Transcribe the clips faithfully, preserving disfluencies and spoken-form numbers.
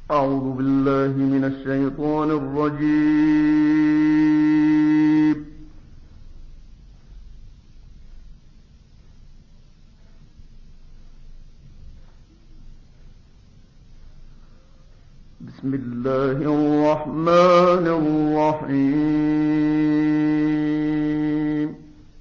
أعوذ بالله من الشيطان الرجيم. بسم الله الرحمن الرحيم.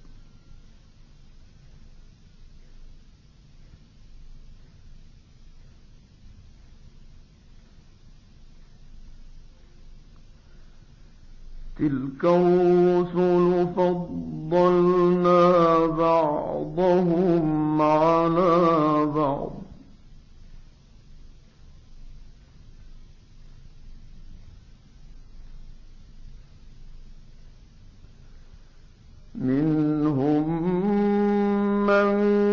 تلك الرسل فضلنا بعضهم على بعض منهم من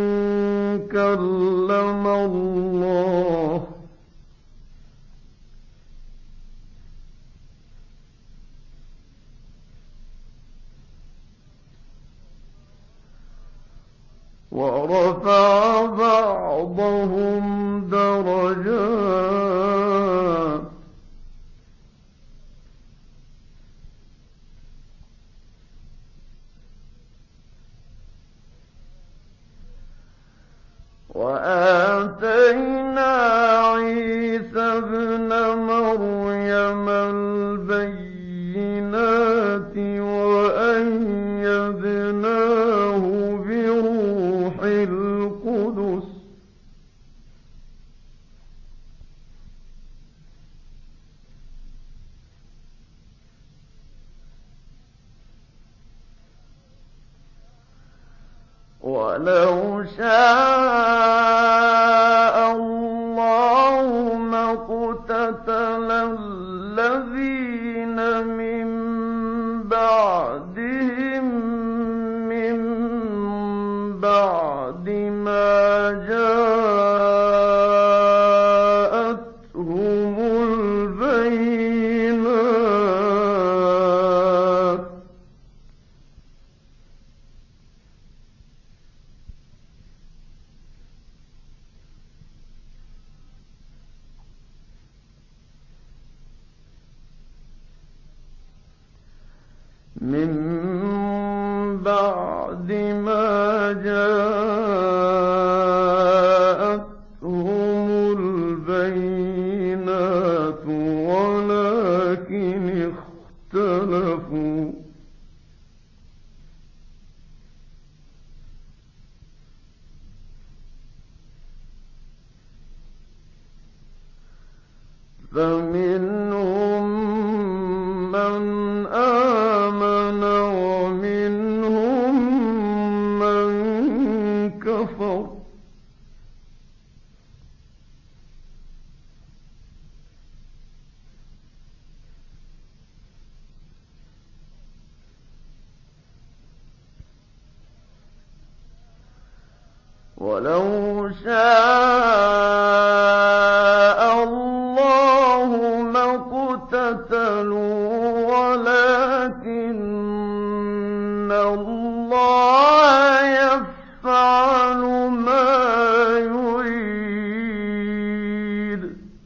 كلم الله ورفع بعضهم درجات وآتينا عيسى ابن مريم البينات وأيدناه بروح القدس ولو شاء الله ما اقتتل الذين من بعدهم من بعد ما جاءتهم البينات من بعد ما جاءتهم البينات ولكن اختلفوا فمنهم من آمن ومنهم من كفر ولو شاء الله ما اقتتلوا ولكن الله يفعل ما يريد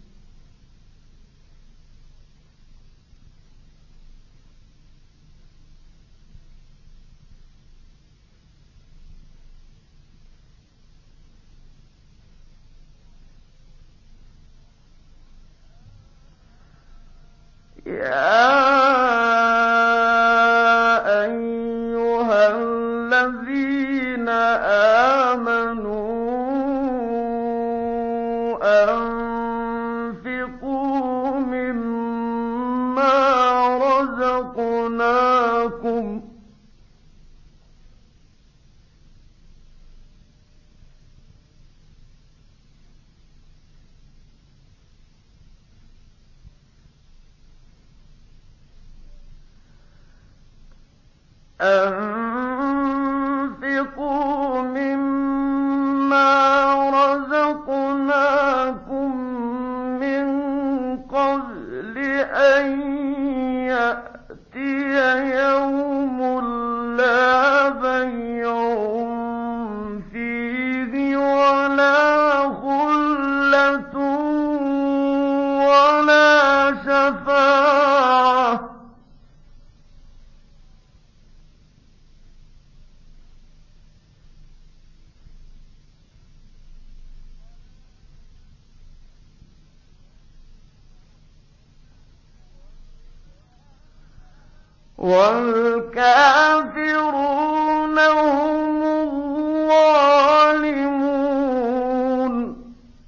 يا أيها الذين آمنوا أنفقوا مما رزقناكم أنفقوا مما رزقناكم من قبل أن يأتي يوم لا بيع فيه ولا خلة ولا والكافرون هم الظالمون.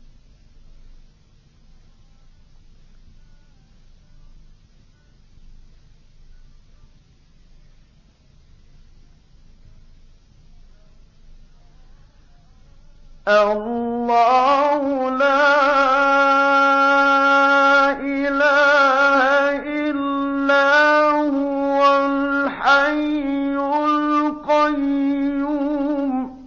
الله لا إله إلا هو الحي القيوم.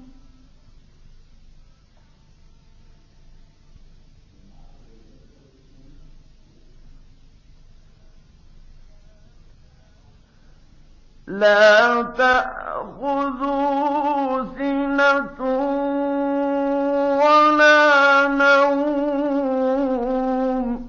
لا تأخذه سنة ولا نوم.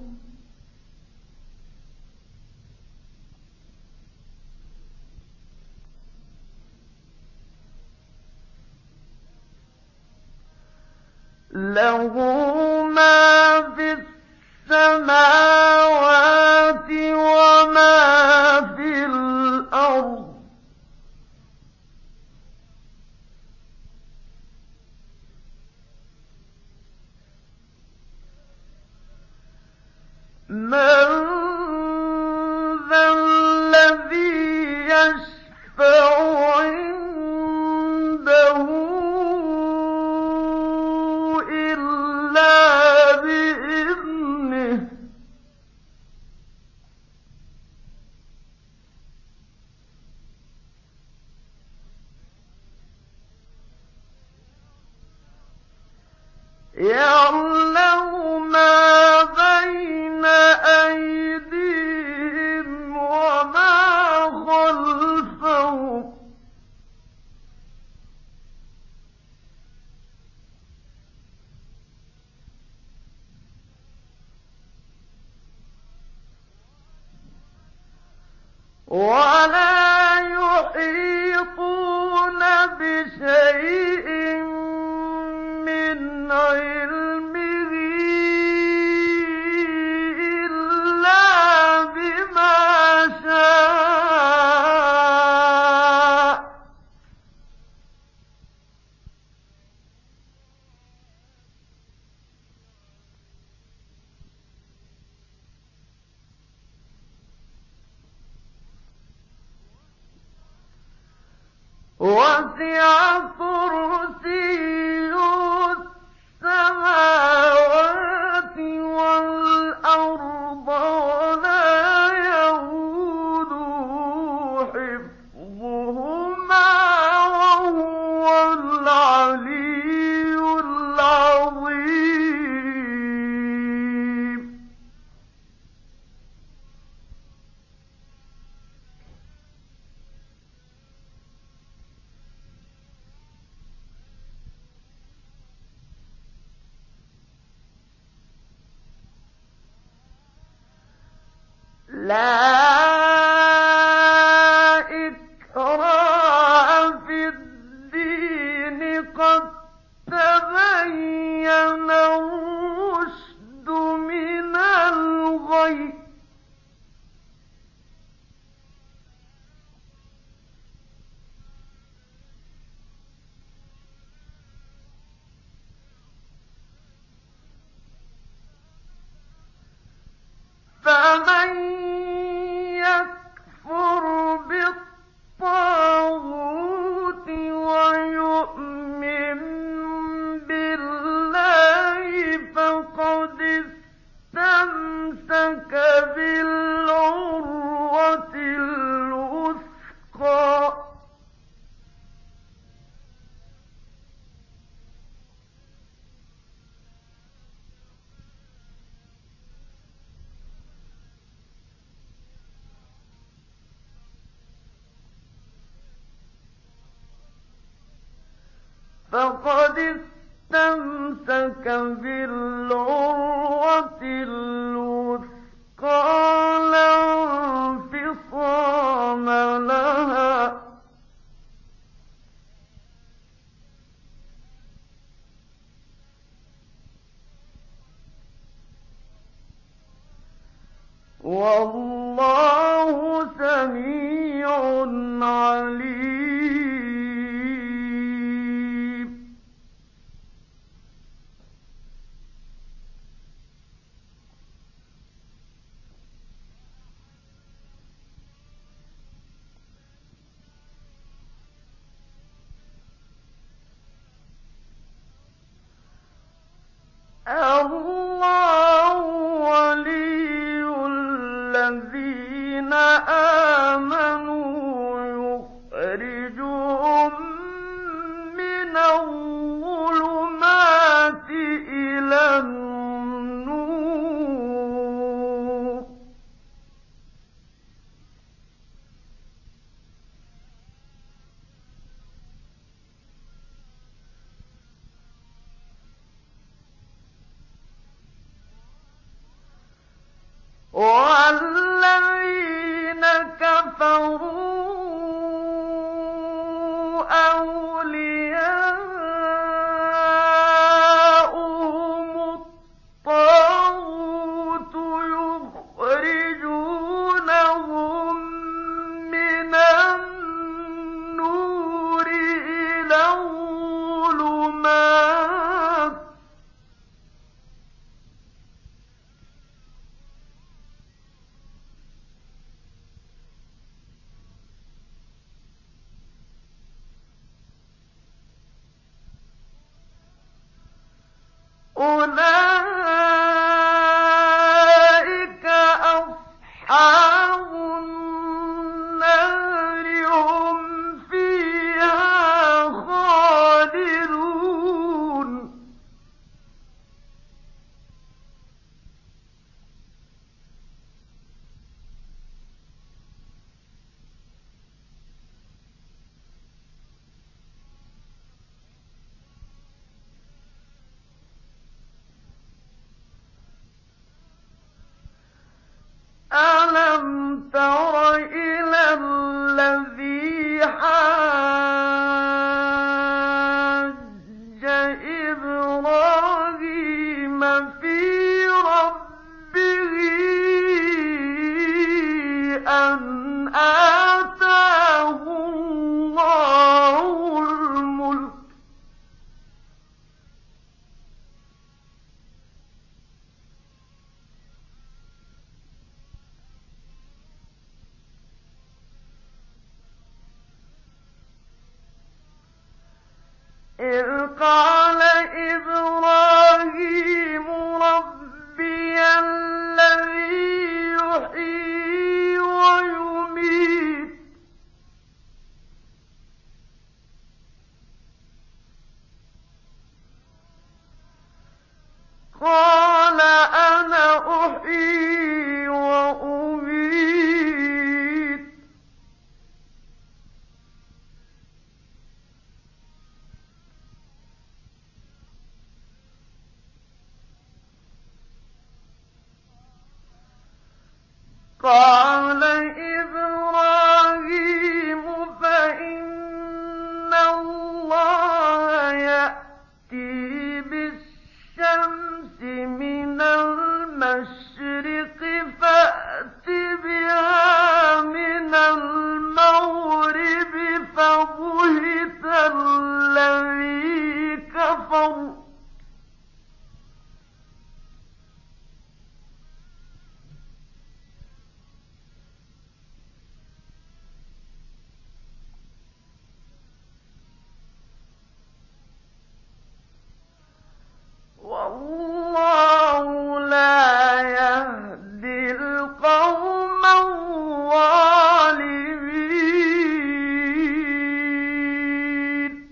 له ما في السماوات وما في الأرض. من ذا الذي يشفع عنده إلا بإذنه. يعلم ما بين أيديهم وما خلفهم ولا يحيطون بشيء من علمه إلا بما شاء. وسع كرسيه السماوات والأرض ولا يئوده حفظهما وهو العلي العظيم. لا إكراه في الدين قد تبين الرشد من الغي. فمن يكفر بالطاغوت ويؤمن بالله فقد استمسك بالعروة الوثقى. فقد استمسك بالعروة الوثقى لا انفصام لها. والله سميع الله ولي الذين آمنوا يخرجهم من الظلمات إلى النور. والذين كفروا أولياؤهم الطاغوت يخرجونهم من النور إلى الظلمات. أولئك أصحاب النار هم فيها خالدون. ألم تر إلى الذي حاج إبراهيم في ربه أن آتاه الله الملك إذ قال إبراهيم ربي الذي يحيي ويميت قال أنا أحيي وأميت قال إبراهيم فإن الله يأتي بالشمس من المشرق فأت بها من المغرب فبهت الذي كفر والله لا يهدي القوم الظالمين.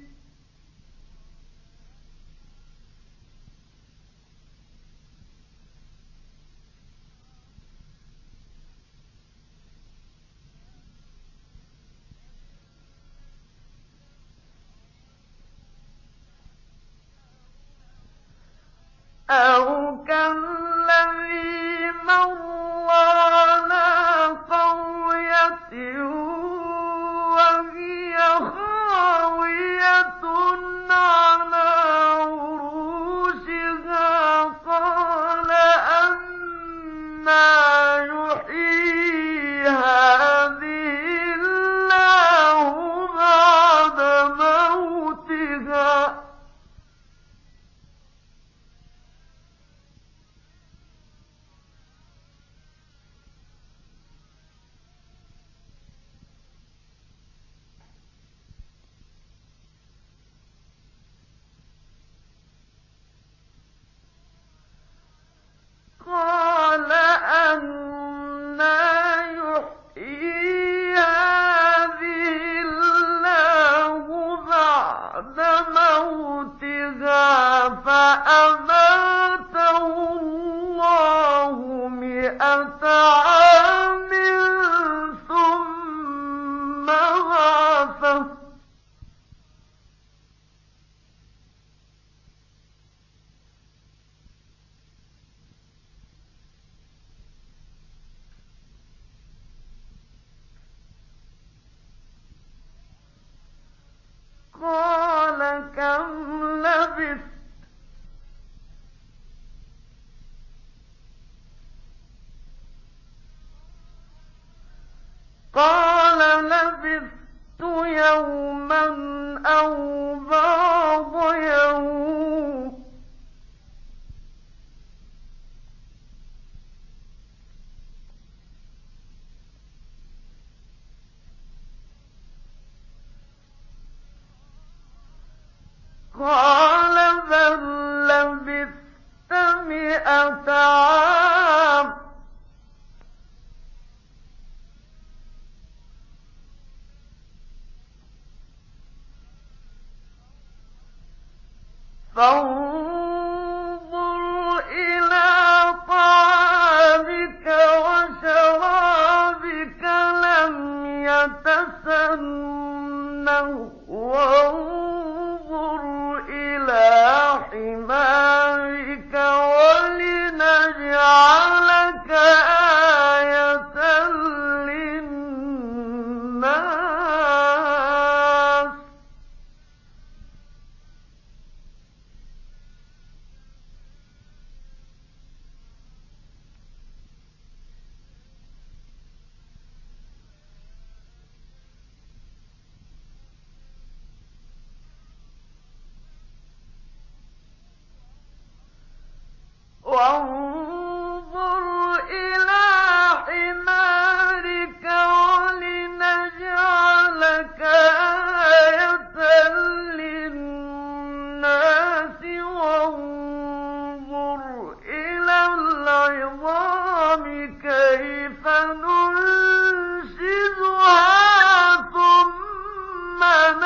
أو كالذي مر على قرية وهي خاوية على عروشها قال أنى يحيي هذه الله بعد موتها قال لبثت يوما أو بعض يوم قال بل لبثت مئة عام فانظر إلى طعامك وشرابك لم يتسنه وانظر إلى حمارك ولنجعلك آية للناس وانظر إلى حمارك ولنجعلك آية للناس وانظر إلى العظام كيف ننشزها ثم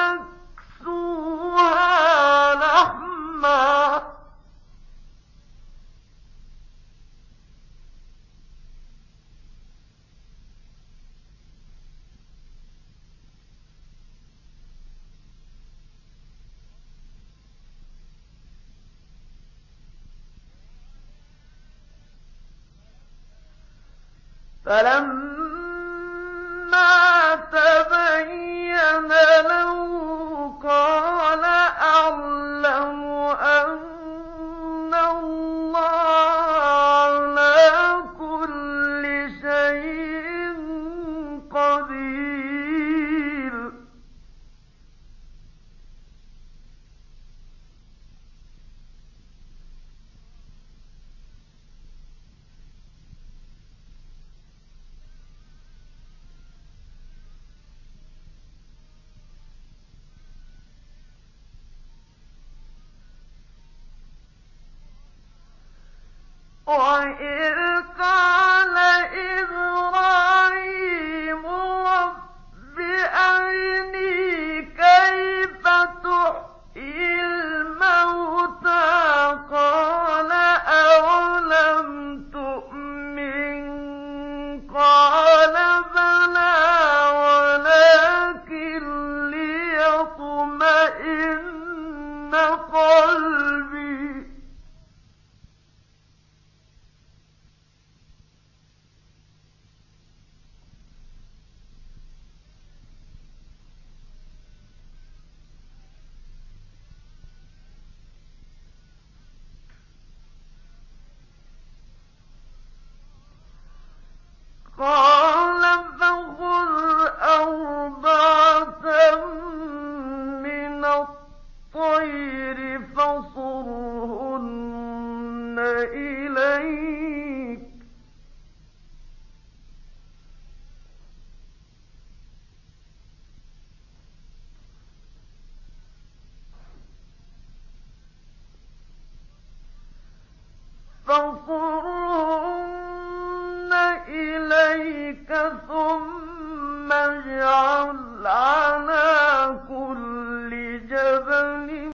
نكسوها لحما فلما تبين له قال أعلم أن الله على كل شيء قدير وإذ قال إبراهيم رب أرني كيف تحيي الموتى قال أولم تؤمن قال بلى ولكن ليطمئن قلبي قال فخذ أربعة من الطير فصرهن إليك فصرهن إليك ثم اجعل